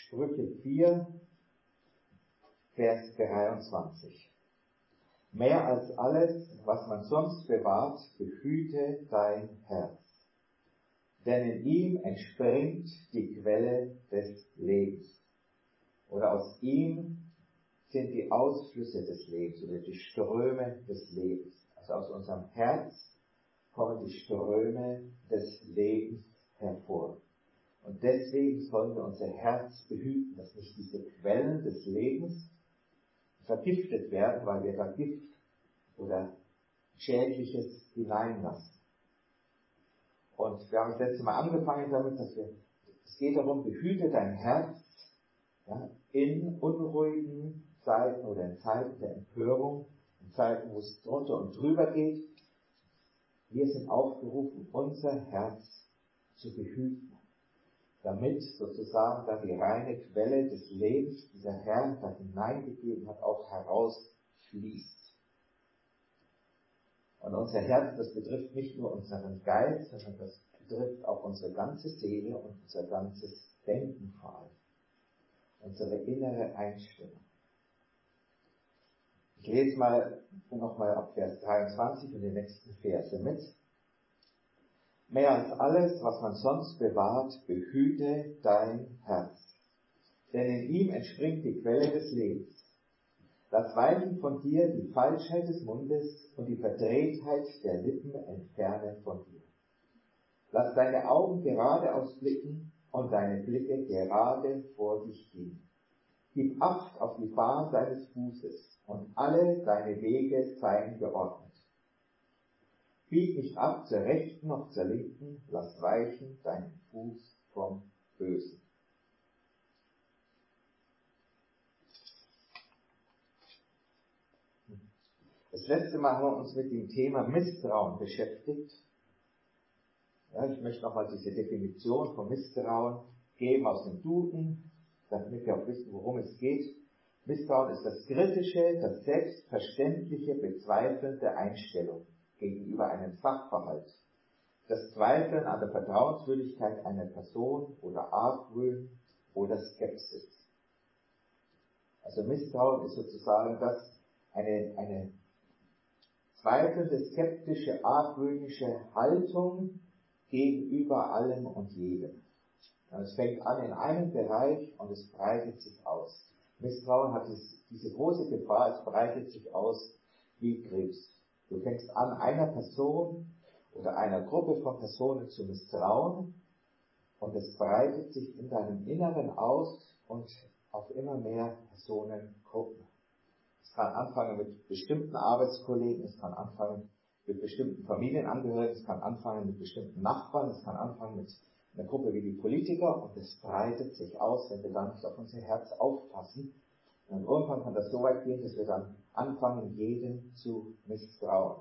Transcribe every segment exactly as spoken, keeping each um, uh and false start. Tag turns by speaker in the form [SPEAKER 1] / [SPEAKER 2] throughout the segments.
[SPEAKER 1] Sprüche vier, Vers dreiundzwanzig. Mehr als alles, was man sonst bewahrt, behüte dein Herz. Denn in ihm entspringt die Quelle des Lebens. Oder aus ihm sind die Ausflüsse des Lebens oder die Ströme des Lebens. Also aus unserem Herz kommen die Ströme des Lebens hervor. Und deswegen sollen wir unser Herz behüten, dass nicht diese Quellen des Lebens vergiftet werden, weil wir da Gift oder Schädliches hineinlassen. Und wir haben das letzte Mal angefangen damit, dass wir, es geht darum, behüte dein Herz, ja, in unruhigen Zeiten oder in Zeiten der Empörung, in Zeiten, wo es drunter und drüber geht. Wir sind aufgerufen, unser Herz zu behüten, damit sozusagen da die reine Quelle des Lebens, dieser Herr da hineingegeben hat, auch herausfließt. Und unser Herz, das betrifft nicht nur unseren Geist, sondern das betrifft auch unsere ganze Seele und unser ganzes Denken vor allem. Unsere innere Einstellung. Ich lese mal nochmal ab Vers dreiundzwanzig und die nächsten Verse mit. Mehr als alles, was man sonst bewahrt, behüte dein Herz. Denn in ihm entspringt die Quelle des Lebens. Lass weichen von dir die Falschheit des Mundes und die Verdrehtheit der Lippen entfernen von dir. Lass deine Augen geradeaus blicken und deine Blicke gerade vor dich gehen. Gib Acht auf die Bahn deines Fußes und alle deine Wege seien geordnet. Bieg nicht ab zur rechten noch zur linken, lass weichen deinen Fuß vom Bösen. Das letzte Mal haben wir uns mit dem Thema Misstrauen beschäftigt. Ja, ich möchte nochmal diese Definition von Misstrauen geben aus dem Duden, damit wir auch wissen, worum es geht. Misstrauen ist das kritische, das selbstverständliche Bezweifeln der Einstellung gegenüber einem Sachverhalt. Das Zweifeln an der Vertrauenswürdigkeit einer Person oder Argwöhn oder Skepsis. Also Misstrauen ist sozusagen das, eine, eine zweifelnde, skeptische, argwöhnische Haltung gegenüber allem und jedem. Es fängt an in einem Bereich und es breitet sich aus. Misstrauen hat diese große Gefahr, es breitet sich aus wie Krebs. Du fängst an, einer Person oder einer Gruppe von Personen zu misstrauen und es breitet sich in deinem Inneren aus und auf immer mehr Personengruppen. Es kann anfangen mit bestimmten Arbeitskollegen, es kann anfangen mit bestimmten Familienangehörigen, es kann anfangen mit bestimmten Nachbarn, es kann anfangen mit einer Gruppe wie die Politiker und es breitet sich aus, wenn wir dann nicht auf unser Herz aufpassen. Und irgendwann kann das so weit gehen, dass wir dann anfangen, jedem zu misstrauen.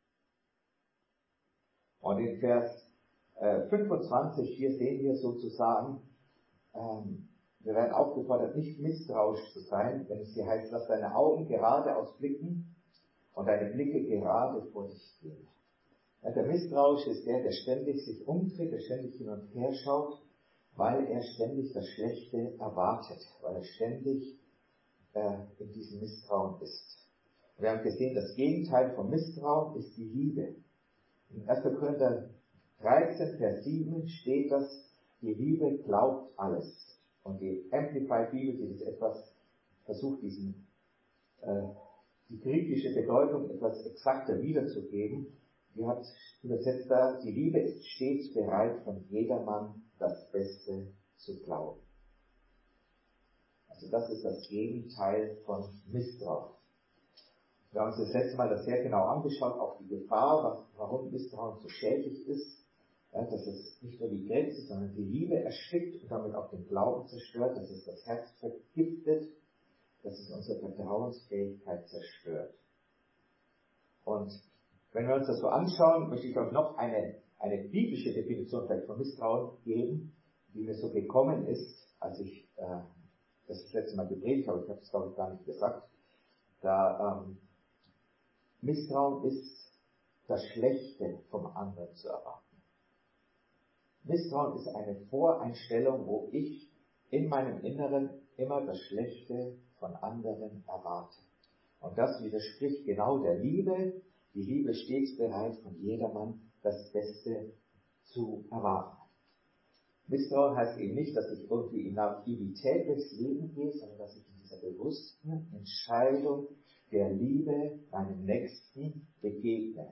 [SPEAKER 1] Und in Vers äh, fünfundzwanzig, hier sehen wir sozusagen, ähm, wir werden aufgefordert, nicht misstrauisch zu sein, wenn es hier heißt, lass deine Augen geradeaus blicken und deine Blicke gerade vor dich gehen. Ja, der Misstrauische ist der, der ständig sich umdreht, der ständig hin und her schaut, weil er ständig das Schlechte erwartet, weil er ständig äh, in diesem Misstrauen ist. Und wir haben gesehen, das Gegenteil von Misstrauen ist die Liebe. In erster Korinther dreizehn, Vers sieben steht das, die Liebe glaubt alles. Und die Amplified Bibel, die das etwas versucht, diesen, äh, die griechische Bedeutung etwas exakter wiederzugeben, die hat übersetzt da, die Liebe ist stets bereit, von jedermann das Beste zu glauben. Also das ist das Gegenteil von Misstrauen. Wir haben uns das letzte Mal das sehr genau angeschaut, auch die Gefahr, was, warum Misstrauen so schädlich ist. Ja, dass es nicht nur die Grenze, sondern die Liebe erstickt und damit auch den Glauben zerstört, dass es das Herz vergiftet, dass es unsere Vertrauensfähigkeit zerstört. Und wenn wir uns das so anschauen, möchte ich euch noch eine, eine biblische Definition vielleicht von Misstrauen geben, die mir so gekommen ist, als ich äh, das, das letzte Mal gepredigt habe, ich habe es glaube ich gar nicht gesagt. Da ähm, Misstrauen ist das Schlechte vom anderen zu erwarten. Misstrauen ist eine Voreinstellung, wo ich in meinem Inneren immer das Schlechte von anderen erwarte. Und das widerspricht genau der Liebe. Die Liebe steht bereit, von jedermann das Beste zu erwarten. Misstrauen heißt eben nicht, dass ich irgendwie in Naivität durchs Leben gehe, sondern dass ich in dieser bewussten Entscheidung der Liebe meinem Nächsten begegne.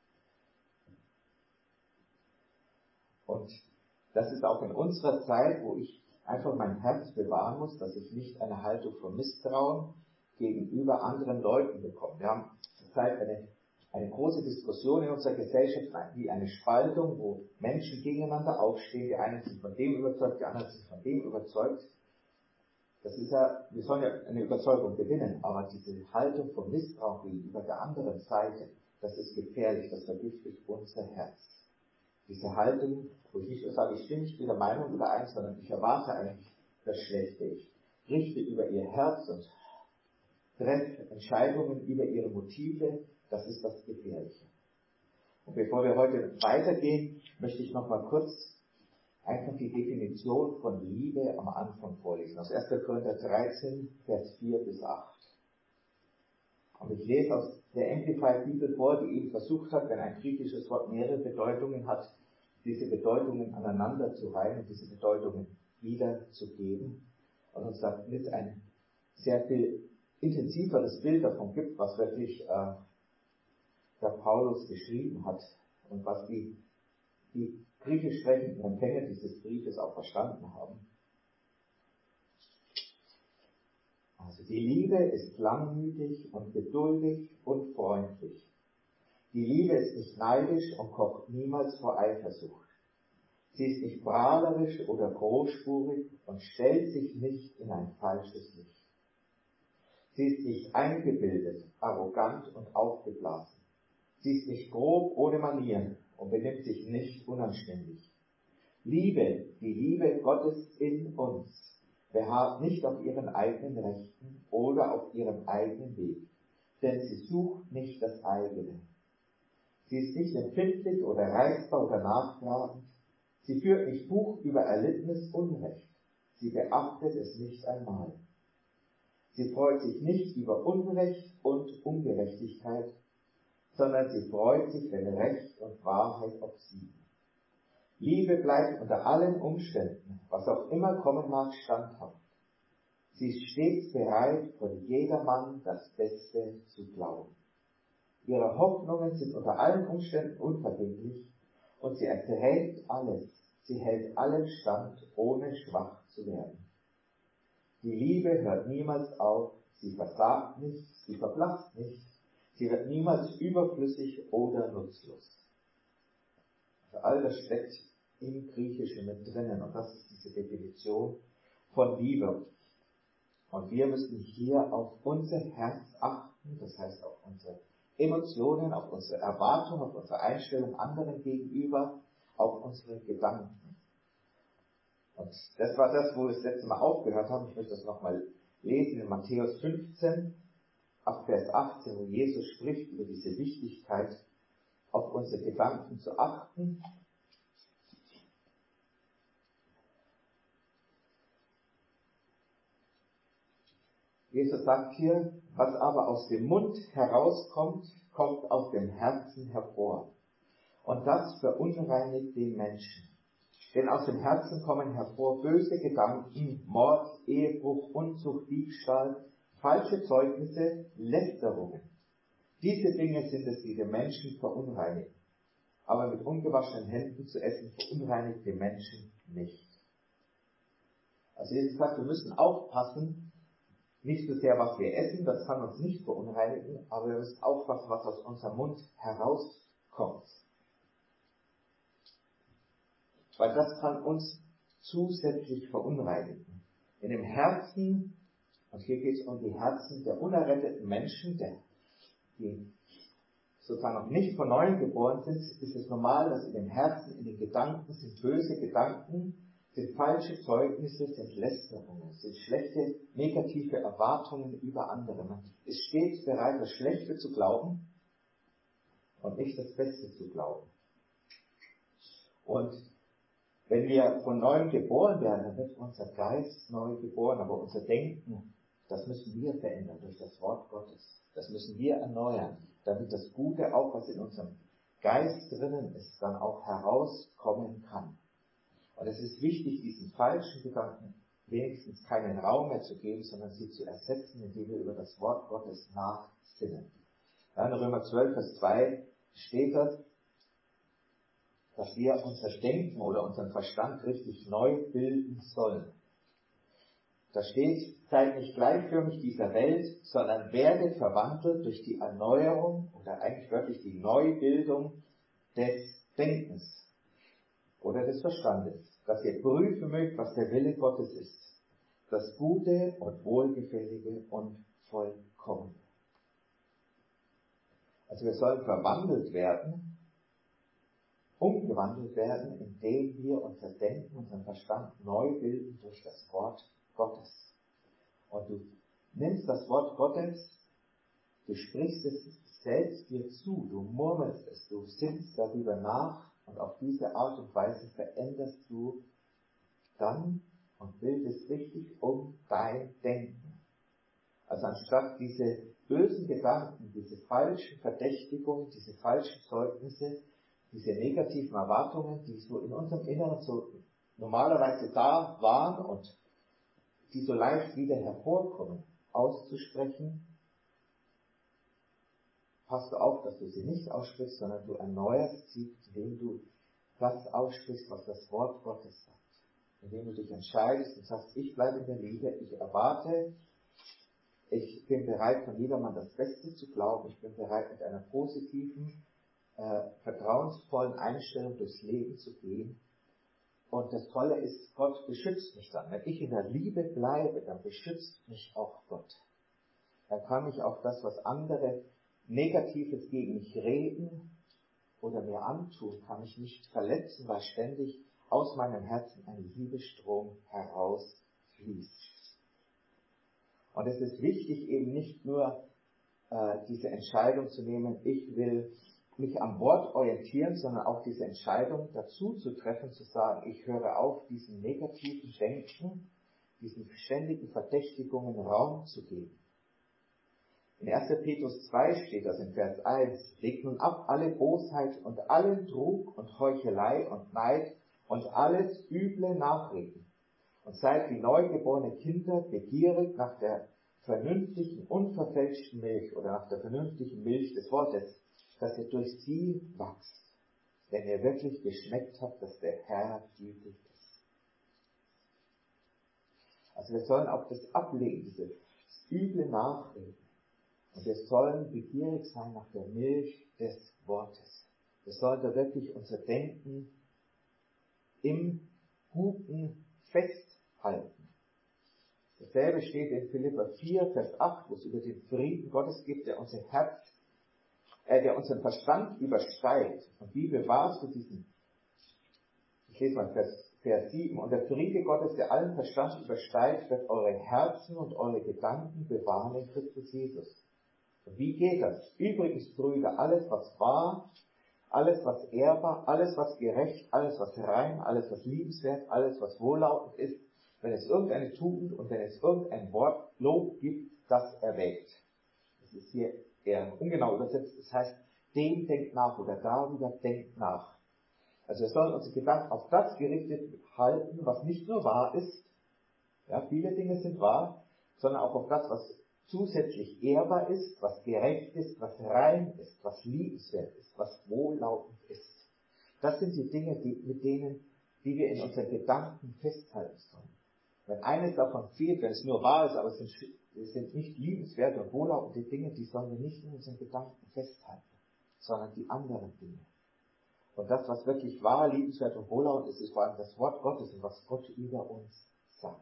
[SPEAKER 1] Und das ist auch in unserer Zeit, wo ich einfach mein Herz bewahren muss, dass ich nicht eine Haltung von Misstrauen gegenüber anderen Leuten bekomme. Wir haben zurzeit eine, eine große Diskussion in unserer Gesellschaft, wie eine Spaltung, wo Menschen gegeneinander aufstehen, die einen sind von dem überzeugt, die anderen sind von dem überzeugt. Das ist ja, wir sollen ja eine Überzeugung gewinnen, aber diese Haltung von Misstrauen gegenüber der anderen Seite, das ist gefährlich, das vergiftet unser Herz. Diese Haltung, wo ich nicht nur sage, ich stimme nicht mit der Meinung überein, sondern ich erwarte eigentlich das Schlechte. Ich richte über ihr Herz und treffe Entscheidungen über ihre Motive, das ist das Gefährliche. Und bevor wir heute weitergehen, möchte ich noch mal kurz einfach die Definition von Liebe am Anfang vorlesen. Aus erster Korinther dreizehn, Vers vier bis acht. Und ich lese aus der Amplified Bibel vor, die eben versucht hat, wenn ein griechisches Wort mehrere Bedeutungen hat, diese Bedeutungen aneinander zu reihen und diese Bedeutungen wiederzugeben. Und uns damit ein sehr viel intensiveres Bild davon gibt, was wirklich äh, der Paulus geschrieben hat und was die, die griechisch sprechenden Empfänger dieses Briefes auch verstanden haben. Also die Liebe ist langmütig und geduldig und freundlich. Die Liebe ist nicht neidisch und kocht niemals vor Eifersucht. Sie ist nicht prahlerisch oder großspurig und stellt sich nicht in ein falsches Licht. Sie ist nicht eingebildet, arrogant und aufgeblasen. Sie ist nicht grob ohne Manieren und benimmt sich nicht unanständig. Liebe, die Liebe Gottes in uns, beharrt nicht auf ihren eigenen Rechten oder auf ihrem eigenen Weg, denn sie sucht nicht das eigene. Sie ist nicht empfindlich oder reizbar oder nachtragend. Sie führt nicht Buch über erlittenes Unrecht. Sie beachtet es nicht einmal. Sie freut sich nicht über Unrecht und Ungerechtigkeit, sondern sie freut sich, wenn Recht und Wahrheit obsiegen. Liebe bleibt unter allen Umständen, was auch immer kommen mag, standhaft. Sie ist stets bereit, von jedermann das Beste zu glauben. Ihre Hoffnungen sind unter allen Umständen unvergänglich und sie erträgt alles. Sie hält allen stand, ohne schwach zu werden. Die Liebe hört niemals auf, sie versagt nicht, sie verblasst nicht, sie wird niemals überflüssig oder nutzlos. Also all das steckt im Griechischen mit drinnen und das ist diese Definition von Liebe. Und wir müssen hier auf unser Herz achten, das heißt auf unsere Emotionen, auf unsere Erwartungen, auf unsere Einstellung anderen gegenüber, auf unsere Gedanken. Und das war das, wo wir das letzte Mal aufgehört haben. Ich möchte das nochmal lesen in Matthäus fünfzehn, ab Vers achtzehn, wo Jesus spricht über diese Wichtigkeit, auf unsere Gedanken zu achten. Jesus sagt hier, was aber aus dem Mund herauskommt, kommt aus dem Herzen hervor. Und das verunreinigt den Menschen. Denn aus dem Herzen kommen hervor böse Gedanken, Mord, Ehebruch, Unzucht, Diebstahl, falsche Zeugnisse, Lästerungen. Diese Dinge sind es, die den Menschen verunreinigen. Aber mit ungewaschenen Händen zu essen verunreinigt den Menschen nicht. Also Jesus sagt, wir müssen aufpassen, nicht so sehr, was wir essen, das kann uns nicht verunreinigen, aber wir müssen aufpassen, was aus unserem Mund herauskommt. Weil das kann uns zusätzlich verunreinigen. In dem Herzen, und hier geht es um die Herzen der unerretteten Menschen, der, die sozusagen noch nicht von neuem geboren sind, ist es normal, dass in dem Herzen, in den Gedanken sind böse Gedanken, sind falsche Zeugnisse, sind Lästerungen, sind schlechte, negative Erwartungen über andere. Man ist stets bereit, das Schlechte zu glauben und nicht das Beste zu glauben. Und Wenn wir von Neuem geboren werden, dann wird unser Geist neu geboren, aber unser Denken, das müssen wir verändern durch das Wort Gottes. Das müssen wir erneuern, damit das Gute, auch was in unserem Geist drinnen ist, dann auch herauskommen kann. Und es ist wichtig, diesen falschen Gedanken wenigstens keinen Raum mehr zu geben, sondern sie zu ersetzen, indem wir über das Wort Gottes nachsinnen. Ja, in Römer zwölf, Vers zwei steht das, dass wir unser Denken oder unseren Verstand richtig neu bilden sollen. Da steht, seid nicht gleichförmig dieser Welt, sondern werdet verwandelt durch die Erneuerung oder eigentlich wörtlich die Neubildung des Denkens oder des Verstandes, dass ihr prüfen mögt, was der Wille Gottes ist, das Gute und Wohlgefällige und Vollkommene. Also wir sollen verwandelt werden, umgewandelt werden, indem wir unser Denken, unseren Verstand neu bilden durch das Wort Gottes. Und du nimmst das Wort Gottes, du sprichst es selbst dir zu, du murmelst es, du sinnst darüber nach und auf diese Art und Weise veränderst du dann und bildest richtig um dein Denken. Also anstatt diese bösen Gedanken, diese falschen Verdächtigungen, diese falschen Zeugnisse, diese negativen Erwartungen, die so in unserem Inneren so normalerweise da waren und die so leicht wieder hervorkommen, auszusprechen, passt du auf, dass du sie nicht aussprichst, sondern du erneuerst sie, indem du das aussprichst, was das Wort Gottes sagt. Indem du dich entscheidest und sagst, ich bleibe in der Liebe, ich erwarte, ich bin bereit, von jedermann das Beste zu glauben, ich bin bereit, mit einer positiven, äh, vertrauensvollen Einstellung durchs Leben zu gehen. Und das Tolle ist, Gott beschützt mich dann. Wenn ich in der Liebe bleibe, dann beschützt mich auch Gott. Dann kann ich auch das, was andere Negatives gegen mich reden oder mir antun, kann ich nicht verletzen, weil ständig aus meinem Herzen ein Liebesstrom herausfließt. Und es ist wichtig, eben nicht nur äh, diese Entscheidung zu nehmen, ich will mich am Wort orientieren, sondern auch diese Entscheidung dazu zu treffen, zu sagen, ich höre auf, diesem negativen Denken, diesen ständigen Verdächtigungen Raum zu geben. In erster Petrus zwei steht das in Vers eins, legt nun ab alle Bosheit und allen Trug und Heuchelei und Neid und alles üble Nachreden und seid wie neugeborene Kinder begierig nach der vernünftigen, unverfälschten Milch oder nach der vernünftigen Milch des Wortes, dass ihr durch sie wachst, wenn ihr wirklich geschmeckt habt, dass der Herr gütig ist. Also wir sollen auch das ablegen, dieses üble Nachreden. Und wir sollen begierig sein nach der Milch des Wortes. Wir sollen da wirklich unser Denken im Guten festhalten. Dasselbe steht in Philipper vier, Vers acht, wo es über den Frieden Gottes geht, der unser Herz, äh, der unseren Verstand übersteigt. Und wie bewahrst du diesen? Ich lese mal Vers, Vers sieben. Und der Friede Gottes, der allen Verstand übersteigt, wird eure Herzen und eure Gedanken bewahren in Christus Jesus. Und wie geht das? Übrigens, Brüder, alles was wahr, alles was ehrbar, alles was gerecht, alles was rein, alles was liebenswert, alles was wohllautend ist, wenn es irgendeine Tugend und wenn es irgendein Wort Lob gibt, das erwägt. Das ist hier eher ungenau übersetzt. Das heißt, dem denkt nach oder darüber denkt nach. Also wir sollen unsere Gedanken auf das gerichtet halten, was nicht nur wahr ist, ja, viele Dinge sind wahr, sondern auch auf das, was zusätzlich ehrbar ist, was gerecht ist, was rein ist, was liebenswert ist, was wohllautend ist. Das sind die Dinge, die, mit denen, die wir in unseren Gedanken festhalten sollen. Wenn eines davon fehlt, wenn es nur wahr ist, aber es sind, es sind nicht liebenswerte und wohllautende Dinge, die sollen wir nicht in unseren Gedanken festhalten, sondern die anderen Dinge. Und das, was wirklich wahr, liebenswert und wohllautend ist, ist vor allem das Wort Gottes und was Gott über uns sagt.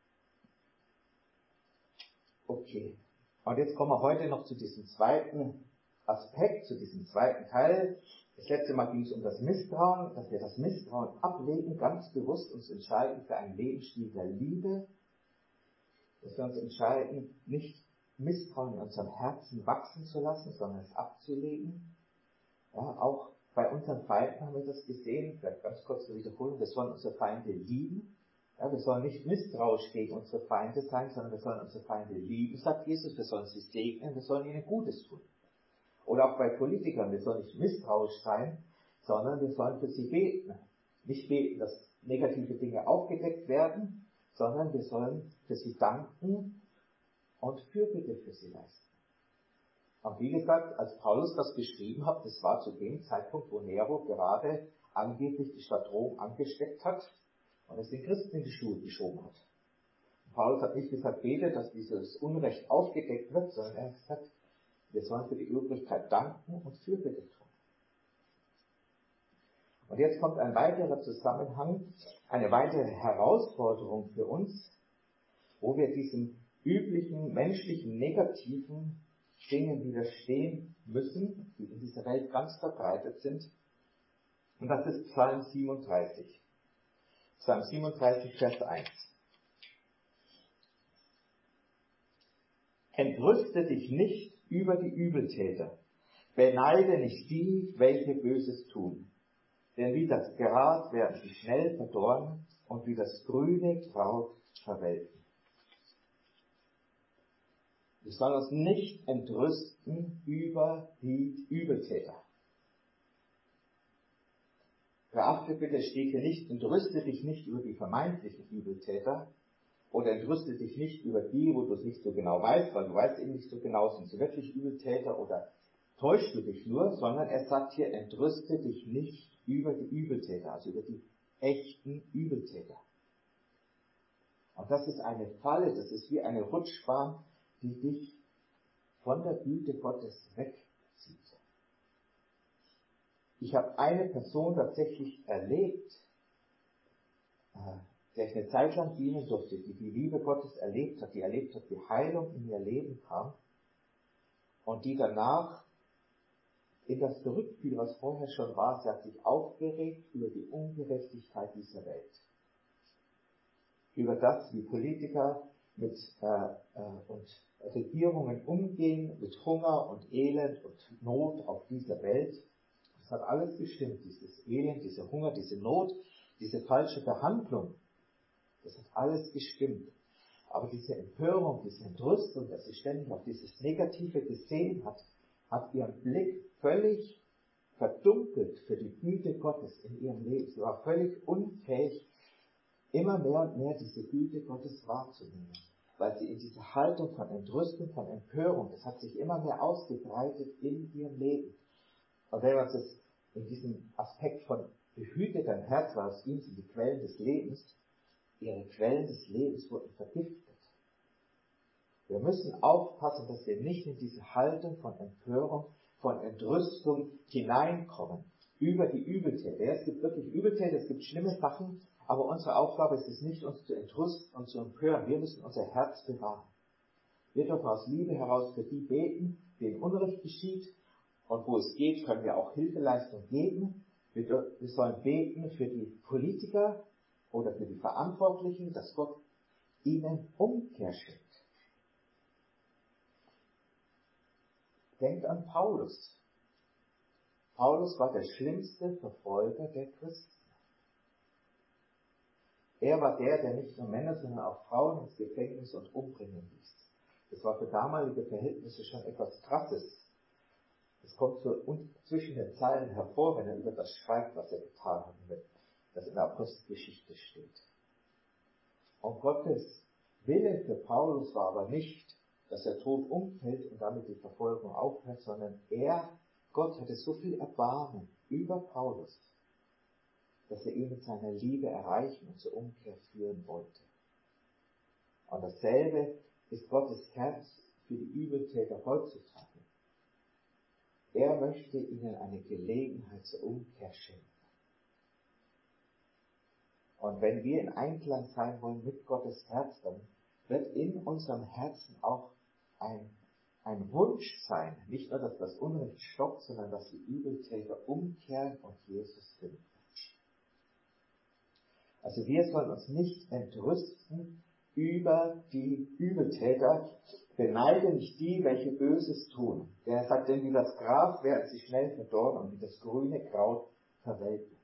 [SPEAKER 1] Okay. Und jetzt kommen wir heute noch zu diesem zweiten Aspekt, zu diesem zweiten Teil. Das letzte Mal ging es um das Misstrauen, dass wir das Misstrauen ablegen, ganz bewusst uns entscheiden für einen Lebensstil der Liebe, dass wir uns entscheiden, nicht Misstrauen in unserem Herzen wachsen zu lassen, sondern es abzulegen. Ja, auch Bei unseren Feinden haben wir das gesehen, vielleicht ganz kurz zur Wiederholung, wir sollen unsere Feinde lieben. Ja, wir sollen nicht misstrauisch gegen unsere Feinde sein, sondern wir sollen unsere Feinde lieben, sagt Jesus, wir sollen sie segnen, wir sollen ihnen Gutes tun. Oder auch bei Politikern, wir sollen nicht misstrauisch sein, sondern wir sollen für sie beten. Nicht beten, dass negative Dinge aufgedeckt werden, sondern wir sollen für sie danken und Fürbitte für sie leisten. Und wie gesagt, als Paulus das geschrieben hat, das war zu dem Zeitpunkt, wo Nero gerade angeblich die Stadt Rom angesteckt hat und es den Christen in die Schuhe geschoben hat. Und Paulus hat nicht gesagt, bete, dass dieses Unrecht aufgedeckt wird, sondern er hat gesagt, wir sollen für die Übrigkeit danken und Fürbitte tun. Und jetzt kommt ein weiterer Zusammenhang, eine weitere Herausforderung für uns, wo wir diesen üblichen, menschlichen, negativen Dingen widerstehen müssen, die in dieser Welt ganz verbreitet sind. Und das ist Psalm siebenunddreißig. Psalm siebenunddreißig, Vers eins. Entrüste dich nicht über die Übeltäter, beneide nicht die, welche Böses tun. Denn wie das Gras werden sie schnell verdorren und wie das grüne Kraut verwelken. Wir sollen uns nicht entrüsten über die Übeltäter. Beachte bitte, steht hier nicht, entrüste dich nicht über die vermeintlichen Übeltäter oder entrüste dich nicht über die, wo du es nicht so genau weißt, weil du weißt eben nicht so genau, sind sie wirklich Übeltäter oder täuschst du dich nur, sondern er sagt hier, entrüste dich nicht über die Übeltäter, also über die echten Übeltäter. Und das ist eine Falle, das ist wie eine Rutschbahn, die dich von der Güte Gottes wegzieht. Ich habe eine Person tatsächlich erlebt, der ich eine Zeit lang dienen durfte, die die Liebe Gottes erlebt hat, die erlebt hat, wie Heilung in ihr Leben kam und die danach in das zurückfiel, was vorher schon war. Sie hat sich aufgeregt über die Ungerechtigkeit dieser Welt. Über das, wie Politiker mit äh, äh, und Regierungen umgehen, mit Hunger und Elend und Not auf dieser Welt. Das hat alles gestimmt, dieses Elend, dieser Hunger, diese Not, diese falsche Behandlung. Das hat alles gestimmt. Aber diese Empörung, diese Entrüstung, dass sie ständig auf dieses Negative gesehen hat, hat ihren Blick völlig verdunkelt für die Güte Gottes in ihrem Leben. Sie war völlig unfähig, immer mehr und mehr diese Güte Gottes wahrzunehmen. Weil sie in dieser Haltung von Entrüstung, von Empörung, das hat sich immer mehr ausgebreitet in ihrem Leben. Und wenn wir uns das in diesem Aspekt von behütet dein Herz, weil aus ihm sind die Quellen des Lebens, ihre Quellen des Lebens wurden vergiftet. Wir müssen aufpassen, dass wir nicht in diese Haltung von Empörung, von Entrüstung hineinkommen, über die Übeltäter. Ja, es gibt wirklich Übeltäter, es gibt schlimme Sachen, aber unsere Aufgabe ist es nicht, uns zu entrüsten und zu empören. Wir müssen unser Herz bewahren. Wir dürfen aus Liebe heraus für die beten, denen Unrecht geschieht, und wo es geht, können wir auch Hilfeleistung geben. Wir, wir sollen beten für die Politiker oder für die Verantwortlichen, dass Gott ihnen Umkehr schenkt. Denkt an Paulus. Paulus war der schlimmste Verfolger der Christen. Er war der, der nicht nur Männer, sondern auch Frauen ins Gefängnis und umbringen ließ. Das war für damalige Verhältnisse schon etwas Krasses. Es kommt so zwischen den Zeilen hervor, wenn er über das schreibt, was er getan hat, das in der Apostelgeschichte steht. Und Gottes Wille für Paulus war aber nicht, dass er tot umfällt und damit die Verfolgung aufhört, sondern er, Gott, hatte so viel Erbarmen über Paulus, dass er ihn mit seiner Liebe erreichen und zur Umkehr führen wollte. Und dasselbe ist Gottes Herz für die Übeltäter heutzutage. Er möchte ihnen eine Gelegenheit zur Umkehr schenken. Und wenn wir in Einklang sein wollen mit Gottes Herz, dann wird in unserem Herzen auch ein, ein Wunsch sein, nicht nur, dass das Unrecht stoppt, sondern dass die Übeltäter umkehren und Jesus finden. Also wir sollen uns nicht entrüsten über die Übeltäter, Beneide nicht die, welche Böses tun. Denn er sagt, denn wie das Gras werden sie schnell verdorren und wie das grüne Kraut verwelken.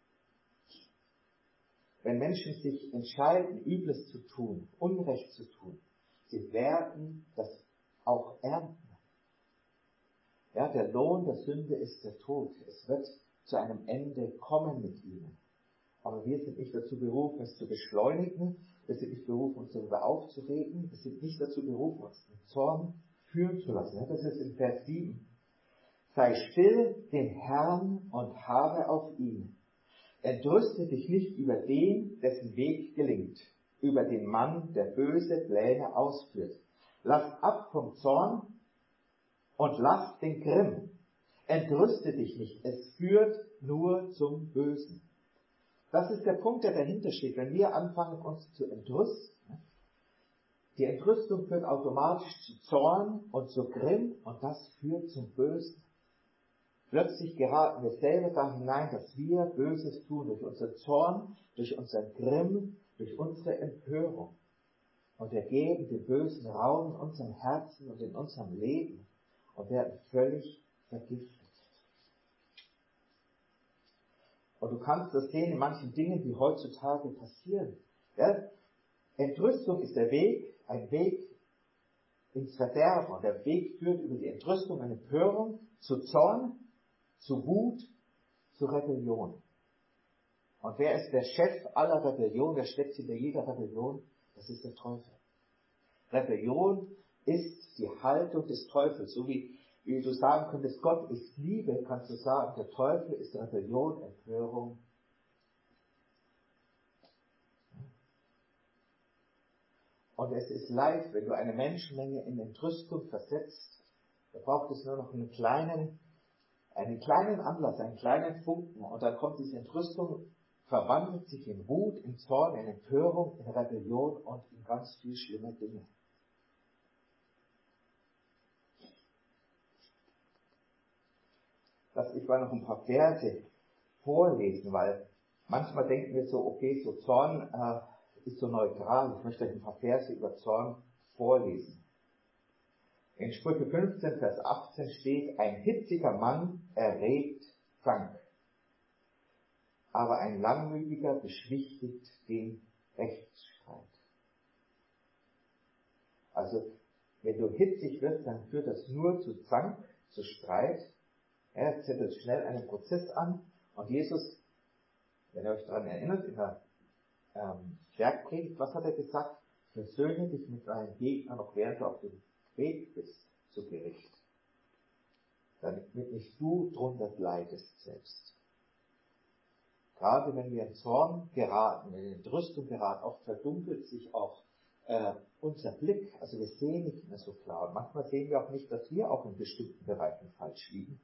[SPEAKER 1] Wenn Menschen sich entscheiden, Übles zu tun, Unrecht zu tun, sie werden das auch ernten. Ja, der Lohn der Sünde ist der Tod. Es wird zu einem Ende kommen mit ihnen. Aber wir sind nicht dazu berufen, es zu beschleunigen. Wir sind nicht berufen, uns darüber aufzuregen. Wir sind nicht dazu berufen, uns den Zorn führen zu lassen. Das ist in Vers sieben. Sei still dem Herrn und harre auf ihn. Entrüste dich nicht über den, dessen Weg gelingt, über den Mann, der böse Pläne ausführt. Lass ab vom Zorn und lass den Grimm. Entrüste dich nicht, es führt nur zum Bösen. Das ist der Punkt, der dahinter steht. Wenn wir anfangen, uns zu entrüsten, die Entrüstung führt automatisch zu Zorn und zu Grimm und das führt zum Bösen. Plötzlich geraten wir selber da hinein, dass wir Böses tun, durch unseren Zorn, durch unseren Grimm, durch unsere Empörung. Und wir geben den bösen Raum in unserem Herzen und in unserem Leben und werden völlig vergiftet. Und du kannst das sehen in manchen Dingen, die heutzutage passieren. Ja? Entrüstung ist der Weg, ein Weg ins Verderben. Und der Weg führt über die Entrüstung und Empörung zu Zorn, zu Wut, zu Rebellion. Und wer ist der Chef aller Rebellion? Wer steckt hinter jeder Rebellion? Das ist der Teufel. Rebellion ist die Haltung des Teufels. So wie, wie du sagen könntest, Gott ist Liebe, kannst du sagen, der Teufel ist Rebellion, Empörung. Und es ist leicht, wenn du eine Menschenmenge in Entrüstung versetzt, da braucht es nur noch einen kleinen, einen kleinen Anlass, einen kleinen Funken, und dann kommt diese Entrüstung, verwandelt sich in Wut, in Zorn, in Empörung, in Rebellion und in ganz viel schlimme Dinge. Lass ich mal noch ein paar Verse vorlesen, weil manchmal denken wir so, okay, so Zorn äh, ist so neutral. Ich möchte euch ein paar Verse über Zorn vorlesen. In Sprüche fünfzehn, Vers achtzehn steht, ein hitziger Mann erregt Zank, aber ein Langmütiger beschwichtigt den Rechtsstreit. Also, wenn du hitzig wirst, dann führt das nur zu Zank, zu Streit. Er zettelt schnell einen Prozess an und Jesus, wenn ihr euch daran erinnert, in der ähm, Bergpredigt, was hat er gesagt? Versöhne dich mit deinem Gegner noch während du auf dem Weg bist zu Gericht, damit nicht du drunter leidest selbst. Gerade wenn wir in Zorn geraten, wenn wir in Entrüstung geraten, oft verdunkelt sich auch äh, unser Blick, also wir sehen nicht mehr so klar. Und manchmal sehen wir auch nicht, dass wir auch in bestimmten Bereichen falsch liegen.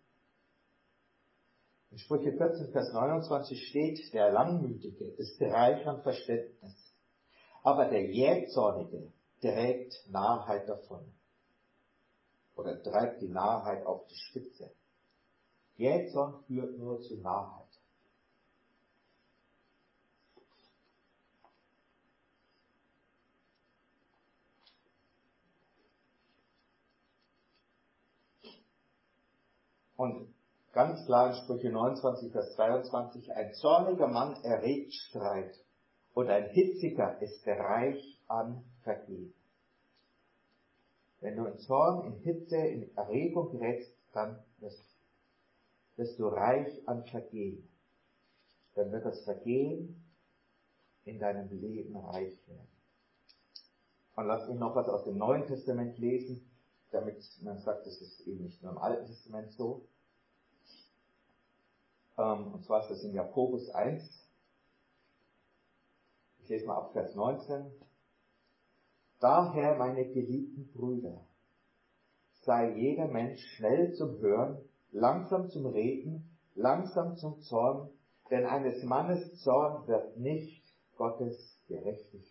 [SPEAKER 1] In Sprüche vierzehn, Vers neunundzwanzig steht, der Langmütige ist reich an Verständnis, aber der Jähzornige trägt Narrheit davon. Oder treibt die Narrheit auf die Spitze. Jähzorn führt nur zu Narrheit. Und ganz klar in Sprüche neunundzwanzig, Vers zweiundzwanzig, ein zorniger Mann erregt Streit und ein hitziger ist reich an Vergehen. Wenn du in Zorn, in Hitze, in Erregung gerätst, dann wirst, wirst du reich an Vergehen. Dann wird das Vergehen in deinem Leben reich werden. Und lass mich noch was aus dem Neuen Testament lesen, damit man sagt, das ist eben nicht nur im Alten Testament so. Und zwar ist das in Jakobus eins. Ich lese mal ab Vers neunzehn. Daher, meine geliebten Brüder, sei jeder Mensch schnell zum Hören, langsam zum Reden, langsam zum Zorn, denn eines Mannes Zorn wird nicht Gottes Gerechtigkeit.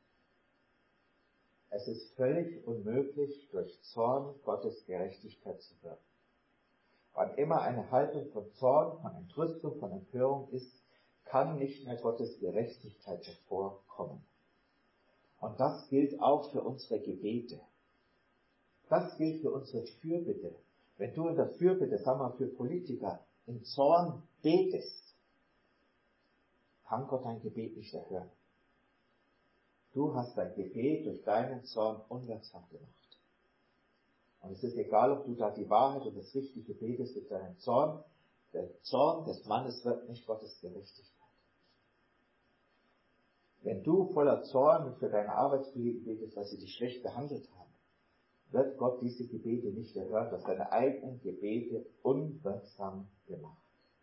[SPEAKER 1] Es ist völlig unmöglich, durch Zorn Gottes Gerechtigkeit zu wirken. Wann immer eine Haltung von Zorn, von Entrüstung, von Empörung ist, kann nicht mehr Gottes Gerechtigkeit hervorkommen. Und das gilt auch für unsere Gebete. Das gilt für unsere Fürbitte. Wenn du in der Fürbitte, sagen wir für Politiker, in Zorn betest, kann Gott dein Gebet nicht erhören. Du hast dein Gebet durch deinen Zorn unwirksam gemacht. Und es ist egal, ob du da die Wahrheit und das Richtige betest durch deinen Zorn. Der Zorn des Mannes wird nicht Gottes Gerechtigkeit. Wenn du voller Zorn für deine Arbeitskollegen betest, weil sie dich schlecht behandelt haben, wird Gott diese Gebete nicht erhören, dass deine eigenen Gebete unwirksam gemacht.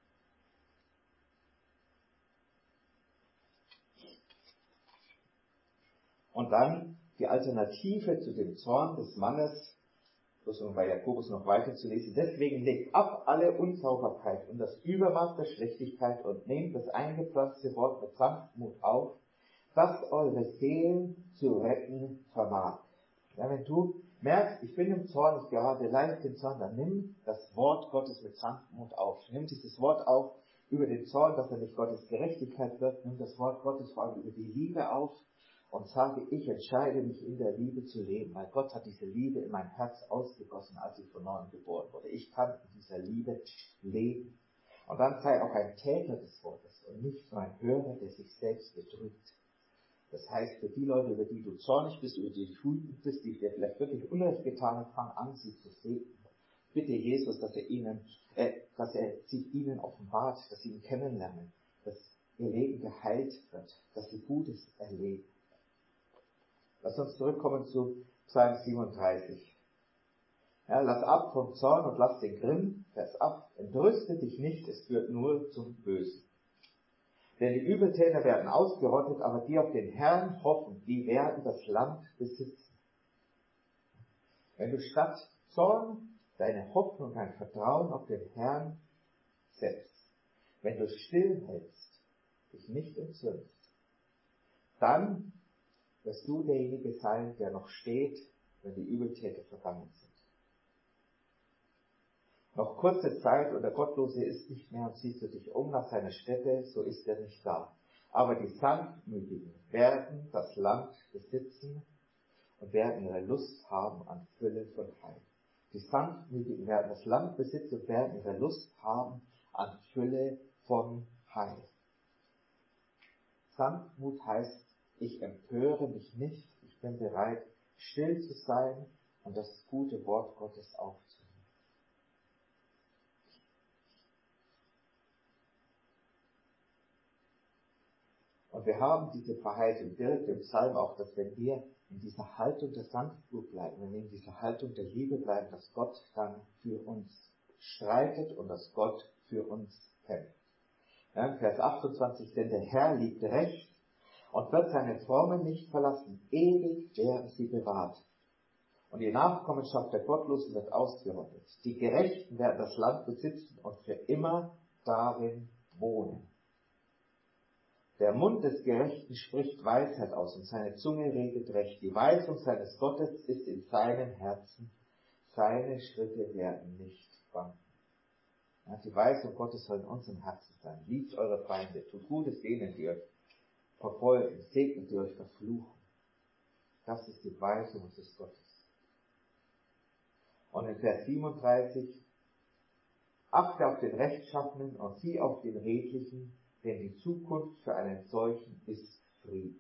[SPEAKER 1] Und dann die Alternative zu dem Zorn des Mannes, bloß um bei Jakobus noch weiter zu lesen. Deswegen legt ab alle Unsauberkeit und das Übermaß der Schlechtigkeit und nehmt das eingepflanzte Wort mit Sanftmut auf, das eure Seelen zu retten vermag. Ja, wenn du merkst, ich bin im Zorn, ich gerade leicht den Zorn, dann nimm das Wort Gottes mit Sanftmut auf. Nimm dieses Wort auf über den Zorn, dass er nicht Gottes Gerechtigkeit wird. Nimm das Wort Gottes vor allem über die Liebe auf. Und sage, ich entscheide mich in der Liebe zu leben, weil Gott hat diese Liebe in mein Herz ausgegossen, als ich von neuem geboren wurde. Ich kann in dieser Liebe leben. Und dann sei auch ein Täter des Wortes und nicht nur ein Hörer, der sich selbst betrügt. Das heißt, für die Leute, über die du zornig bist, über die du wütend bist, die dir vielleicht wirklich Unrecht getan haben, fang an, sie zu segnen. Bitte Jesus, dass er ihnen, äh, dass er sich ihnen offenbart, dass sie ihn kennenlernen, dass ihr Leben geheilt wird, dass sie Gutes erleben. Lass uns zurückkommen zu Psalm siebenunddreißig. Ja, lass ab vom Zorn und lass den Grimm, Vers ab, entrüste dich nicht, es führt nur zum Bösen. Denn die Übeltäter werden ausgerottet, aber die auf den Herrn hoffen, die werden das Land besitzen. Wenn du statt Zorn deine Hoffnung, dein Vertrauen auf den Herrn setzt, wenn du stillhältst, dich nicht entzündest, dann wirst du derjenige sein, der noch steht, wenn die Übeltäter vergangen sind. Noch kurze Zeit und der Gottlose ist nicht mehr und siehst du dich um nach seiner Stätte, so ist er nicht da. Aber die Sanftmütigen werden das Land besitzen und werden ihre Lust haben an Fülle von Heil. Die Sanftmütigen werden das Land besitzen und werden ihre Lust haben an Fülle von Heil. Sanftmut heißt, ich empöre mich nicht, ich bin bereit, still zu sein und das gute Wort Gottes aufzunehmen. Und wir haben diese Verheißung direkt im Psalm auch, dass wenn wir in dieser Haltung der Sanftmut bleiben, wenn wir in dieser Haltung der Liebe bleiben, dass Gott dann für uns streitet und dass Gott für uns kämpft. Ja, Vers achtundzwanzig, denn der Herr liebt Recht und wird seine Formen nicht verlassen. Ewig werden sie bewahrt. Und die Nachkommenschaft der Gottlosen wird ausgerottet. Die Gerechten werden das Land besitzen und für immer darin wohnen. Der Mund des Gerechten spricht Weisheit aus und seine Zunge redet Recht. Die Weisung seines Gottes ist in seinem Herzen. Seine Schritte werden nicht wanken. Ja, die Weisung Gottes soll in unserem Herzen sein. Liebt eure Feinde, tut Gutes denen, die euch verfolgen, segnet, die euch verfluchen. Das ist die Weisung unseres Gottes. Und in Vers siebenunddreißig, achte auf den Rechtschaffenen und sieh auf den Redlichen, denn die Zukunft für einen solchen ist Frieden.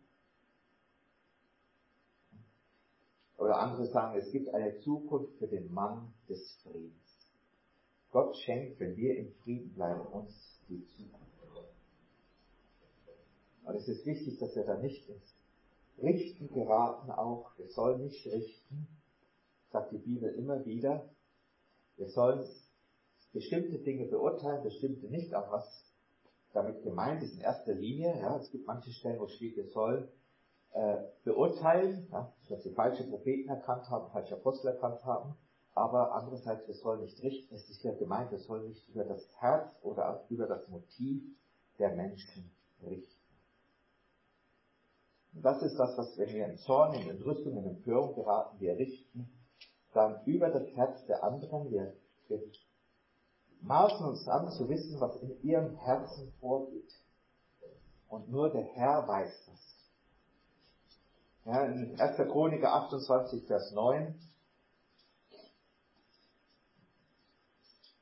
[SPEAKER 1] Oder andere sagen, es gibt eine Zukunft für den Mann des Friedens. Gott schenkt, wenn wir im Frieden bleiben, uns die Zukunft. Und es ist wichtig, dass wir da nicht ins Richten geraten auch. Wir sollen nicht richten, sagt die Bibel immer wieder. Wir sollen bestimmte Dinge beurteilen, bestimmte nicht, auch was damit gemeint ist in erster Linie. Ja, es gibt manche Stellen, wo steht, wir sollen äh, beurteilen, ja, dass sie falsche Propheten erkannt haben, falsche Apostel erkannt haben. Aber andererseits, wir sollen nicht richten. Es ist ja gemeint, wir sollen nicht über das Herz oder über das Motiv der Menschen richten. Und das ist das, was, wenn wir in Zorn, in Entrüstung, in Empörung geraten, wir richten, dann über das Herz der anderen, wir, wir maßen uns an zu wissen, was in ihrem Herzen vorgeht. Und nur der Herr weiß das. Ja, in erster Chroniker achtundzwanzig, Vers neun,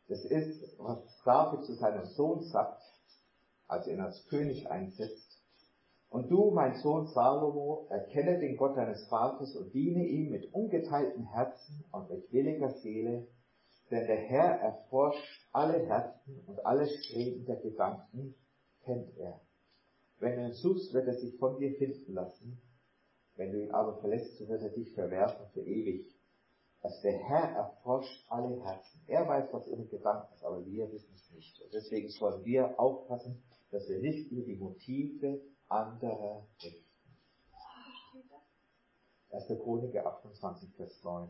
[SPEAKER 1] Das ist, was David zu seinem Sohn sagt, als er ihn als König einsetzt. Und du, mein Sohn Salomo, erkenne den Gott deines Vaters und diene ihm mit ungeteiltem Herzen und mit williger Seele, denn der Herr erforscht alle Herzen und alle Streben der Gedanken kennt er. Wenn du ihn suchst, wird er sich von dir finden lassen. Wenn du ihn aber verlässt, so wird er dich verwerfen für ewig. Also der Herr erforscht alle Herzen. Er weiß, was in den Gedanken ist, aber wir wissen es nicht. Und deswegen sollen wir aufpassen, dass wir nicht über die Motive anderer richten. erster Chroniker achtundzwanzig, Vers neun.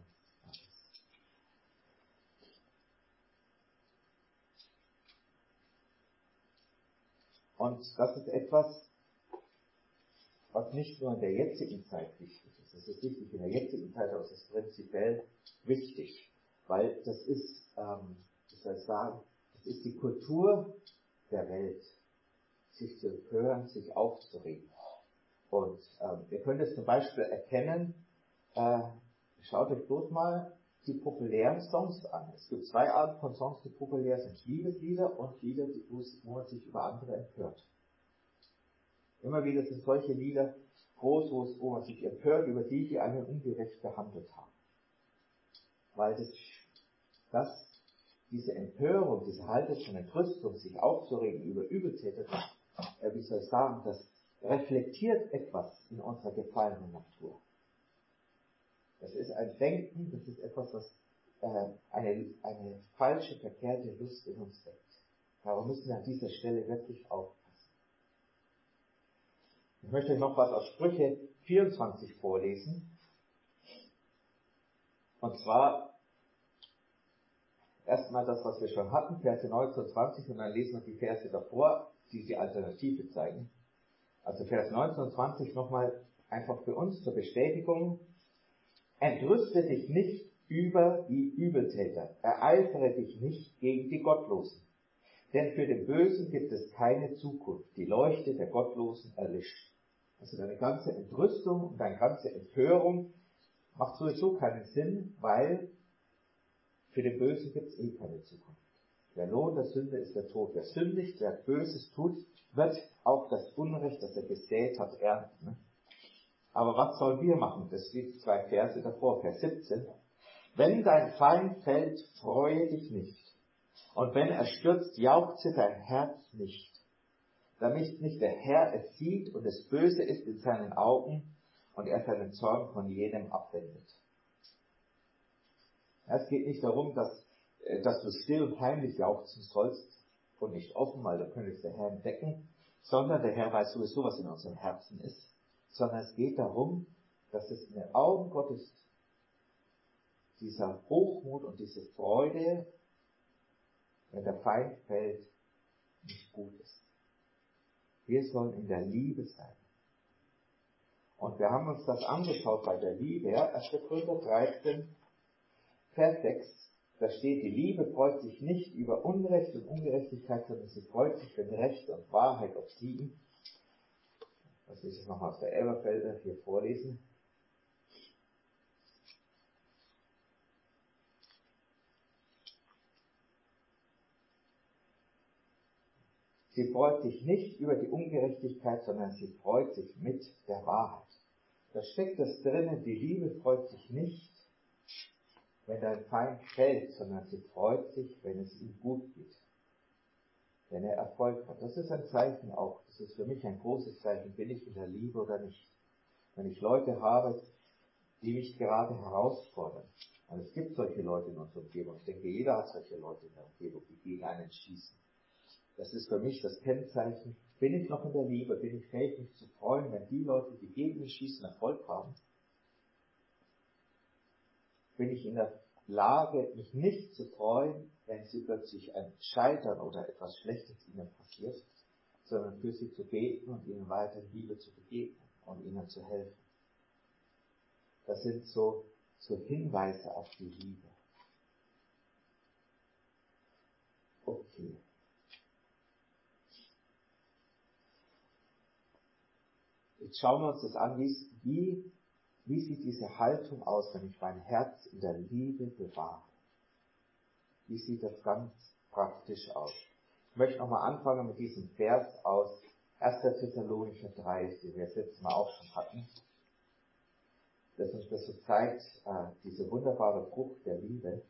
[SPEAKER 1] Und das ist etwas, was nicht nur in der jetzigen Zeit wichtig ist. Es ist wichtig in der jetzigen Zeit, aber es ist prinzipiell wichtig, weil das ist, ähm, wie soll ich sagen, das ist die Kultur der Welt, sich zu empören, sich aufzuregen. Und ähm, ihr könnt es zum Beispiel erkennen, äh, schaut euch bloß mal die populären Songs an. Es gibt zwei Arten von Songs, die populär sind. Liebeslieder und Lieder, wo man sich über andere empört. Immer wieder sind solche Lieder groß, wo man sich empört über die, die einen ungerecht behandelt haben. Weil das, das diese Empörung, diese Haltung von Entrüstung, sich aufzuregen über Übeltäter, äh, wie soll ich sagen, das reflektiert etwas in unserer gefallenen Natur. Das ist ein Denken, das ist etwas, was äh, eine, eine falsche, verkehrte Lust in uns weckt. Darum müssen wir an dieser Stelle wirklich aufpassen. Ich möchte euch noch was aus Sprüche vierundzwanzig vorlesen. Und zwar erstmal das, was wir schon hatten, Verse neunzehn und zwanzig, und dann lesen wir die Verse davor, die die Alternative zeigen. Also Vers neunzehn und zwanzig nochmal einfach für uns zur Bestätigung. Entrüste dich nicht über die Übeltäter, ereifere dich nicht gegen die Gottlosen. Denn für den Bösen gibt es keine Zukunft, die Leuchte der Gottlosen erlischt. Also deine ganze Entrüstung und deine ganze Empörung macht sowieso keinen Sinn, weil für den Bösen gibt es eh keine Zukunft. Der Lohn der Sünde ist der Tod. Wer sündigt, wer Böses tut, wird auch das Unrecht, das er gesät hat, ernten. Aber was sollen wir machen? Das sind zwei Verse davor, Vers siebzehn. Wenn dein Feind fällt, freue dich nicht. Und wenn er stürzt, jauchze dein Herz nicht. Damit nicht der Herr es sieht und es böse ist in seinen Augen und er seinen Zorn von jenem abwendet. Es geht nicht darum, dass, dass du still und heimlich jauchzen sollst und nicht offen, weil da könnte es der Herr entdecken, sondern der Herr weiß sowieso, was in unserem Herzen ist. Sondern es geht darum, dass es in den Augen Gottes dieser Hochmut und diese Freude, wenn der Feind fällt, nicht gut ist. Wir sollen in der Liebe sein. Und wir haben uns das angeschaut bei der Liebe. Ja? erster Korinther dreizehn, Vers sechs. Da steht, die Liebe freut sich nicht über Unrecht und Ungerechtigkeit, sondern sie freut sich, wenn Recht und Wahrheit obsiegen. Das will ich jetzt nochmal aus der Elberfelder hier vorlesen. Sie freut sich nicht über die Ungerechtigkeit, sondern sie freut sich mit der Wahrheit. Da steckt das drinnen, die Liebe freut sich nicht, wenn dein Feind fällt, sondern sie freut sich, wenn es ihm gut geht. Wenn er Erfolg hat. Das ist ein Zeichen auch. Das ist für mich ein großes Zeichen. Bin ich in der Liebe oder nicht? Wenn ich Leute habe, die mich gerade herausfordern. Und es gibt solche Leute in unserer Umgebung. Ich denke, jeder hat solche Leute in der Umgebung, die gegen einen schießen. Das ist für mich das Kennzeichen. Bin ich noch in der Liebe? Bin ich fähig, mich zu freuen, wenn die Leute, die gegen mich schießen, Erfolg haben? Bin ich in der Lage, mich nicht zu freuen, wenn sie plötzlich ein Scheitern oder etwas Schlechtes ihnen passiert, sondern für sie zu beten und ihnen weiter in Liebe zu begegnen und ihnen zu helfen. Das sind so, so Hinweise auf die Liebe. Okay. Jetzt schauen wir uns das an, wie, wie sieht diese Haltung aus, wenn ich mein Herz in der Liebe bewahre? Wie sieht das ganz praktisch aus. Ich möchte nochmal anfangen mit diesem Vers aus erster Thessalonicher drei, den wir das letzte Mal auch schon hatten. Das uns das so zeigt, äh, diese wunderbare Frucht der Liebe.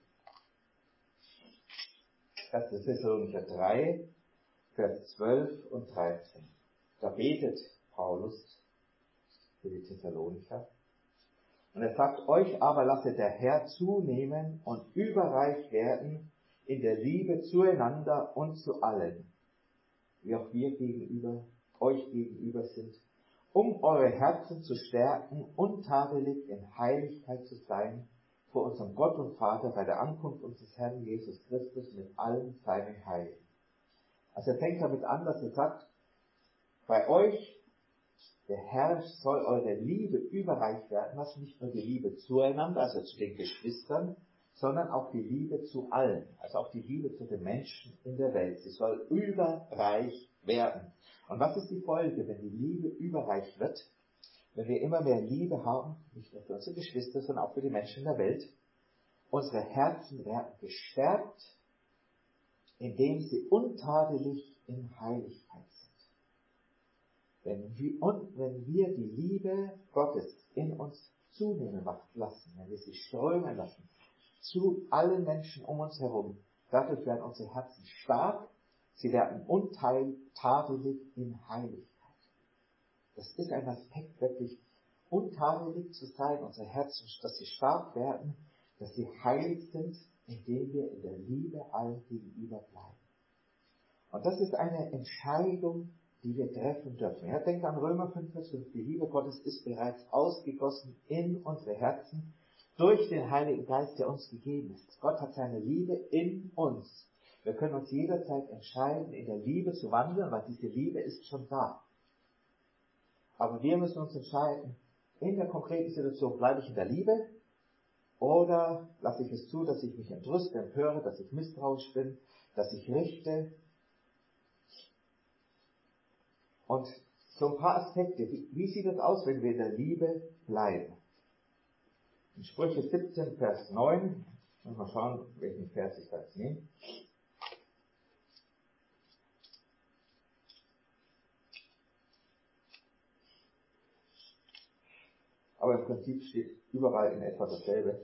[SPEAKER 1] erster Thessalonicher drei, Vers zwölf und dreizehn. Da betet Paulus für die Thessalonicher. Und er sagt, euch aber lasse der Herr zunehmen und überreich werden in der Liebe zueinander und zu allen, wie auch wir gegenüber, euch gegenüber sind, um eure Herzen zu stärken, untadelig in Heiligkeit zu sein, vor unserem Gott und Vater bei der Ankunft unseres Herrn Jesus Christus mit allen seinen Heiligen. Also er fängt damit an, dass er sagt, bei euch, der Herr soll eure Liebe überreich werden, was nicht nur die Liebe zueinander, also zu den Geschwistern, sondern auch die Liebe zu allen, also auch die Liebe zu den Menschen in der Welt. Sie soll überreich werden. Und was ist die Folge, wenn die Liebe überreich wird? Wenn wir immer mehr Liebe haben, nicht nur für unsere Geschwister, sondern auch für die Menschen in der Welt, unsere Herzen werden gestärkt, indem sie untadelig in Heiligkeit sind. Wenn wir, und wenn wir die Liebe Gottes in uns zunehmen lassen, wenn wir sie strömen lassen, zu allen Menschen um uns herum, dadurch werden unsere Herzen stark, sie werden untadelig in Heiligkeit. Das ist ein Aspekt, wirklich untadelig zu sein, unsere Herzen, dass sie stark werden, dass sie heilig sind, indem wir in der Liebe allen gegenüber bleiben. Und das ist eine Entscheidung, die wir treffen dürfen. Ja, denkt an Römer fünf, Vers fünf. Die Liebe Gottes ist bereits ausgegossen in unsere Herzen durch den Heiligen Geist, der uns gegeben ist. Gott hat seine Liebe in uns. Wir können uns jederzeit entscheiden, in der Liebe zu wandeln, weil diese Liebe ist schon da. Aber wir müssen uns entscheiden, in der konkreten Situation bleibe ich in der Liebe oder lasse ich es zu, dass ich mich entrüste, empöre, dass ich misstrauisch bin, dass ich richte. Und so ein paar Aspekte, wie, wie sieht es aus, wenn wir in der Liebe bleiben? In Sprüche siebzehn, Vers neun, mal schauen, welchen Vers ich da jetzt nehme. Aber im Prinzip steht überall in etwa dasselbe.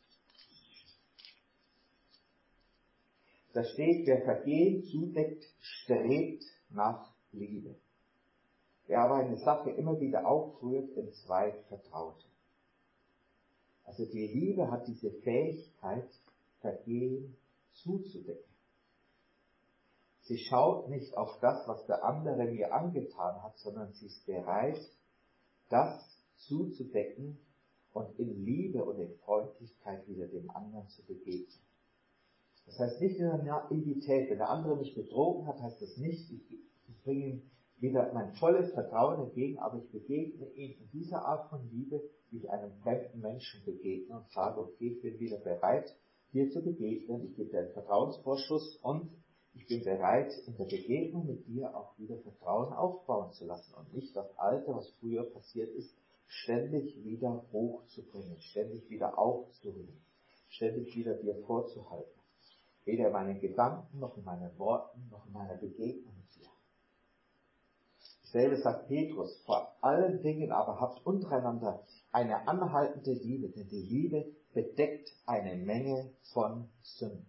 [SPEAKER 1] Da steht, wer Vergehen zudeckt, strebt nach Liebe. Wer aber eine Sache immer wieder aufrührt, entzweit Vertraute. Also die Liebe hat diese Fähigkeit, Vergehen zuzudecken. Sie schaut nicht auf das, was der andere mir angetan hat, sondern sie ist bereit, das zuzudecken und in Liebe und in Freundlichkeit wieder dem anderen zu begegnen. Das heißt nicht in der Naivität. Wenn der andere mich betrogen hat, heißt das nicht, ich, ich bringe ihm wieder mein volles Vertrauen entgegen, aber ich begegne ihm in dieser Art von Liebe, wie ich einem fremden Menschen begegne und sage, okay, ich bin wieder bereit, dir zu begegnen, ich gebe dir einen Vertrauensvorschuss und ich bin bereit, in der Begegnung mit dir auch wieder Vertrauen aufbauen zu lassen und nicht das Alte, was früher passiert ist, ständig wieder hochzubringen, ständig wieder aufzuhören, ständig wieder dir vorzuhalten. Weder in meinen Gedanken, noch in meinen Worten, noch in meiner Begegnung mit dir. Dasselbe sagt Petrus, vor allen Dingen aber habt untereinander eine anhaltende Liebe, denn die Liebe bedeckt eine Menge von Sünden.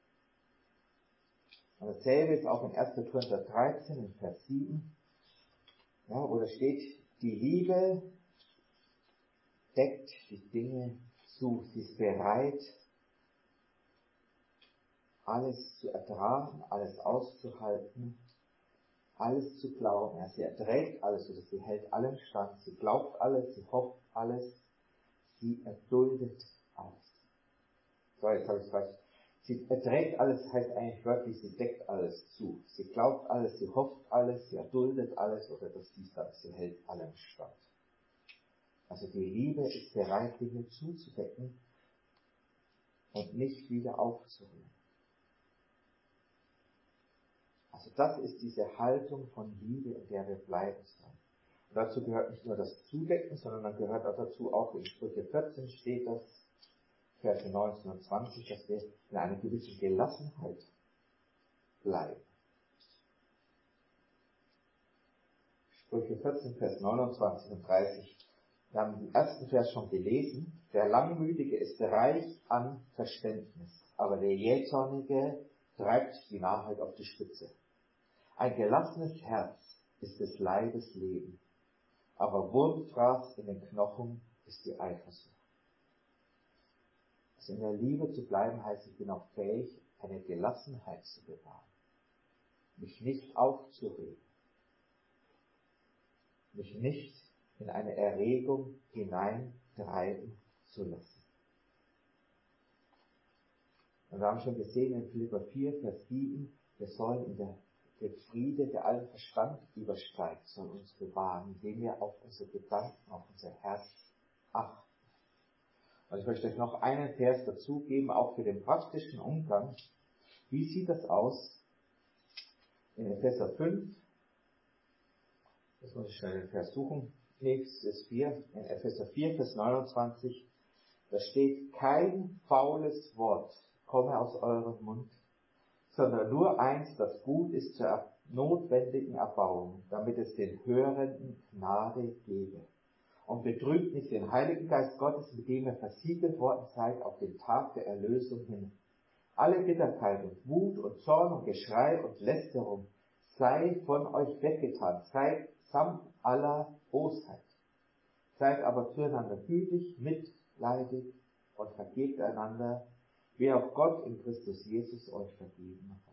[SPEAKER 1] Und dasselbe ist auch in erster Korinther dreizehn, in Vers sieben, ja, wo da steht, die Liebe deckt die Dinge zu, sie ist bereit, alles zu ertragen, alles auszuhalten, alles zu glauben. Ja, sie erträgt alles, oder sie hält allem stand, sie glaubt alles, sie hofft alles, sie erduldet alles. So, jetzt habe ich es falsch. Sie erträgt alles, heißt eigentlich wörtlich, sie deckt alles zu. Sie glaubt alles, sie hofft alles, sie erduldet alles, oder das hieß dann, sie hält allem stand. Also die Liebe ist bereit, Dinge zuzudecken und nicht wieder aufzuhören. Also das ist diese Haltung von Liebe, in der wir bleiben sollen. Und dazu gehört nicht nur das Zudecken, sondern dann gehört auch dazu, auch in Sprüche vierzehn steht das, Verse neunzehn und zwanzig, dass wir in einer gewissen Gelassenheit bleiben. Sprüche vierzehn, Vers neunundzwanzig und dreißig. Wir haben den ersten Vers schon gelesen. Der Langmütige ist reich an Verständnis, aber der Jähzornige treibt die Wahrheit auf die Spitze. Ein gelassenes Herz ist des Leibes Leben, aber Wurmfraß in den Knochen ist die Eifersucht. Also in der Liebe zu bleiben heißt, ich bin auch fähig, eine Gelassenheit zu bewahren, mich nicht aufzuregen, mich nicht in eine Erregung hineintreiben zu lassen. Und wir haben schon gesehen in Philipper vier, Vers sieben, wir sollen in der, der Friede, der allen Verstand übersteigt, soll uns bewahren, indem wir auf unsere Gedanken, auf unser Herz achten. Und ich möchte euch noch einen Vers dazugeben, auch für den praktischen Umgang. Wie sieht das aus? In Epheser fünf, das muss ich schnell den Vers suchen, nächstes vier, in Epheser vier, Vers neunundzwanzig, da steht, kein faules Wort komme aus eurem Mund, sondern nur eins, das gut ist zur notwendigen Erbauung, damit es den Hörenden Gnade gebe. Und betrübt nicht den Heiligen Geist Gottes, mit dem ihr versiegelt worden seid auf den Tag der Erlösung hin. Alle Bitterkeit und Wut und Zorn und Geschrei und Lästerung sei von euch weggetan, seid samt aller Bosheit. Seid aber zueinander gütig, mitleidig und vergebt einander, wie auch Gott in Christus Jesus euch vergeben hat.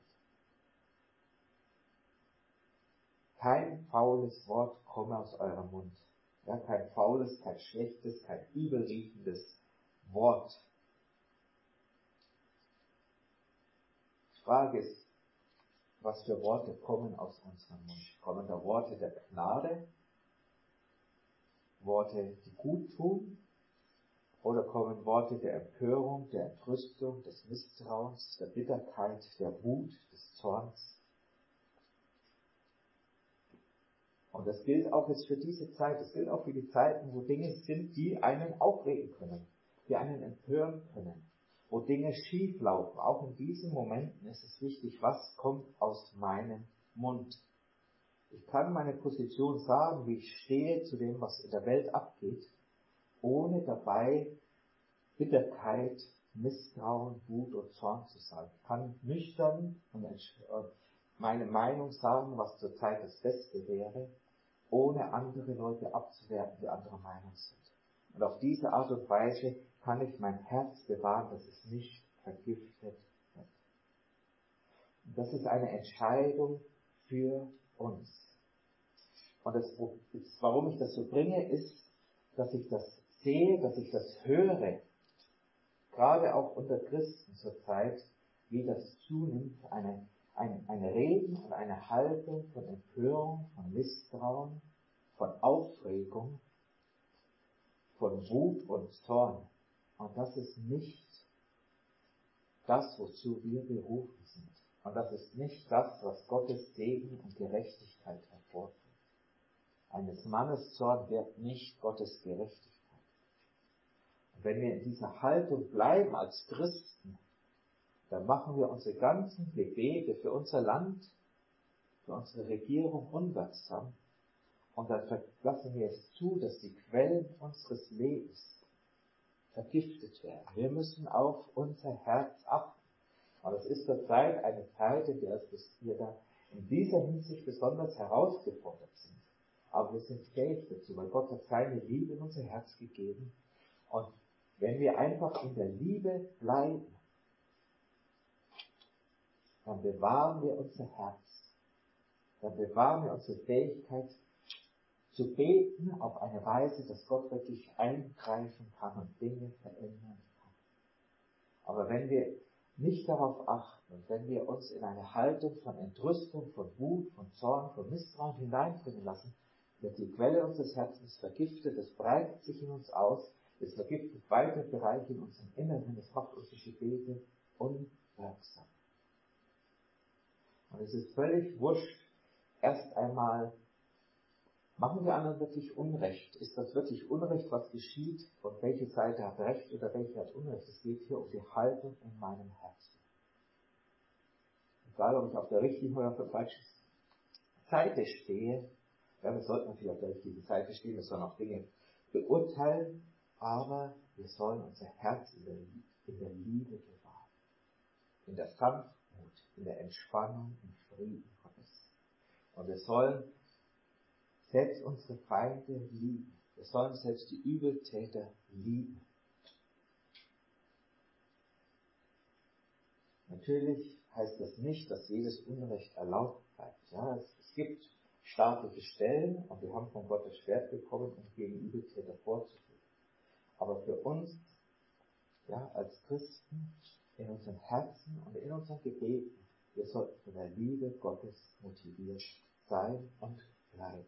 [SPEAKER 1] Kein faules Wort komme aus eurem Mund. Ja, kein faules, kein schlechtes, kein übelriechendes Wort. Die Frage ist, was für Worte kommen aus unserem Mund? Kommen da Worte der Gnade, Worte, die gut tun, oder kommen Worte der Empörung, der Entrüstung, des Misstrauens, der Bitterkeit, der Wut, des Zorns? Und das gilt auch jetzt für diese Zeit, das gilt auch für die Zeiten, wo Dinge sind, die einen aufregen können, die einen empören können, wo Dinge schief laufen. Auch in diesen Momenten ist es wichtig, was kommt aus meinem Mund. Ich kann meine Position sagen, wie ich stehe zu dem, was in der Welt abgeht, ohne dabei Bitterkeit, Misstrauen, Wut und Zorn zu sagen. Ich kann nüchtern und meine Meinung sagen, was zurzeit das Beste wäre, ohne andere Leute abzuwerten, die anderer Meinung sind. Und auf diese Art und Weise kann ich mein Herz bewahren, dass es nicht vergiftet wird. Und das ist eine Entscheidung für uns. Und das, warum ich das so bringe, ist, dass ich das sehe, dass ich das höre, gerade auch unter Christen zur Zeit, wie das zunimmt, eine, ein, ein Reden und eine Haltung von Empörung, von Misstrauen, von Aufregung, von Wut und Zorn. Und das ist nicht das, wozu wir berufen sind. Und das ist nicht das, was Gottes Segen und Gerechtigkeit hervorführt. Eines Mannes Zorn wird nicht Gottes Gerechtigkeit. Und wenn wir in dieser Haltung bleiben als Christen, dann machen wir unsere ganzen Gebete für unser Land, für unsere Regierung unwirksam. Und dann lassen wir es zu, dass die Quellen unseres Lebens vergiftet werden. Wir müssen auf unser Herz achten. Und es ist zur Zeit eine Zeit, in der wir da in dieser Hinsicht besonders herausgefordert sind. Aber wir sind fähig dazu, weil Gott hat seine Liebe in unser Herz gegeben. Und wenn wir einfach in der Liebe bleiben, dann bewahren wir unser Herz. Dann bewahren wir unsere Fähigkeit, zu beten auf eine Weise, dass Gott wirklich eingreifen kann und Dinge verändern kann. Aber wenn wir nicht darauf achten und wenn wir uns in eine Haltung von Entrüstung, von Wut, von Zorn, von Misstrauen hineinbringen lassen, wird die Quelle unseres Herzens vergiftet, es breitet sich in uns aus, es vergiftet weitere Bereiche in unserem Inneren, es macht unsere Gebete unwirksam. Und es ist völlig wurscht, erst einmal, machen wir anderen wirklich Unrecht? Ist das wirklich Unrecht, was geschieht? Und welche Seite hat Recht oder welche hat Unrecht? Es geht hier um die Haltung in meinem Herzen. egal ob ich auf der richtigen oder auf der falschen Seite stehe, ja, wir sollten natürlich auf der richtigen Seite stehen, wir sollen auch Dinge beurteilen, aber wir sollen unser Herz in der, in der Liebe bewahren, in der Sanftmut, in der Entspannung, im Frieden Gottes. Und wir sollen selbst unsere Feinde lieben. Wir sollen selbst die Übeltäter lieben. Natürlich heißt das nicht, dass jedes Unrecht erlaubt bleibt. Ja, es, es gibt staatliche Stellen und wir haben von Gott das Schwert bekommen, um gegen Übeltäter vorzugehen. Aber für uns, ja, als Christen, in unseren Herzen und in unseren Gebeten, wir sollten von der Liebe Gottes motiviert sein und bleiben.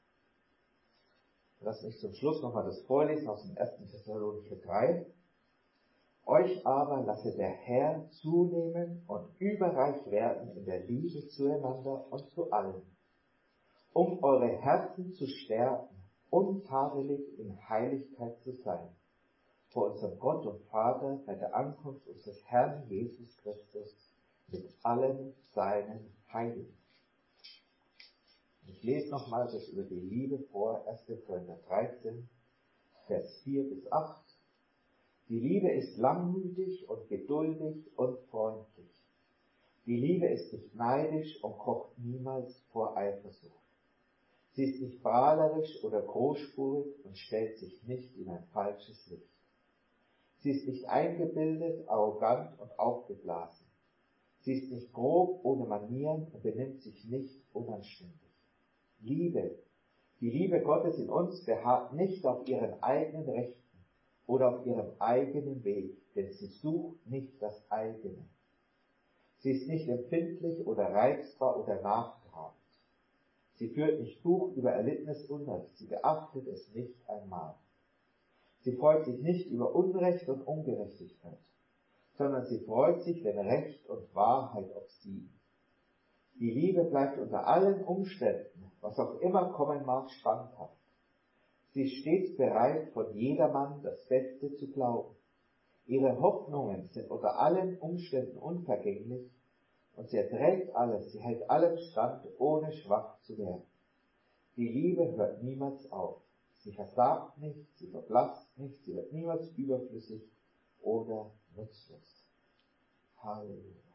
[SPEAKER 1] Lass mich zum Schluss nochmal das vorlesen aus dem ersten Thessalonicher drei. Euch aber lasse der Herr zunehmen und überreich werden in der Liebe zueinander und zu allen, um eure Herzen zu stärken, untadelig in Heiligkeit zu sein, vor unserem Gott und Vater bei der Ankunft unseres Herrn Jesus Christus mit allen seinen Heiligen. Ich lese nochmal das über die Liebe vor, erster Korinther dreizehn, Vers vier bis acht. Die Liebe ist langmütig und geduldig und freundlich. Die Liebe ist nicht neidisch und kocht niemals vor Eifersucht. Sie ist nicht prahlerisch oder großspurig und stellt sich nicht in ein falsches Licht. Sie ist nicht eingebildet, arrogant und aufgeblasen. Sie ist nicht grob, ohne Manieren und benimmt sich nicht unanständig. Liebe, die Liebe Gottes in uns beharrt nicht auf ihren eigenen Rechten oder auf ihrem eigenen Weg, denn sie sucht nicht das eigene. Sie ist nicht empfindlich oder reizbar oder nachtragend. Sie führt nicht Buch über erlittenes Unrecht, sie beachtet es nicht einmal. Sie freut sich nicht über Unrecht und Ungerechtigkeit, sondern sie freut sich, wenn Recht und Wahrheit obsiegen. Die Liebe bleibt unter allen Umständen, was auch immer kommen mag, standhaft. Sie ist stets bereit, von jedermann das Beste zu glauben. Ihre Hoffnungen sind unter allen Umständen unvergänglich und sie erträgt alles, sie hält allem stand, ohne schwach zu werden. Die Liebe hört niemals auf. Sie versagt nicht, sie verblasst nicht, sie wird niemals überflüssig oder nutzlos. Halleluja.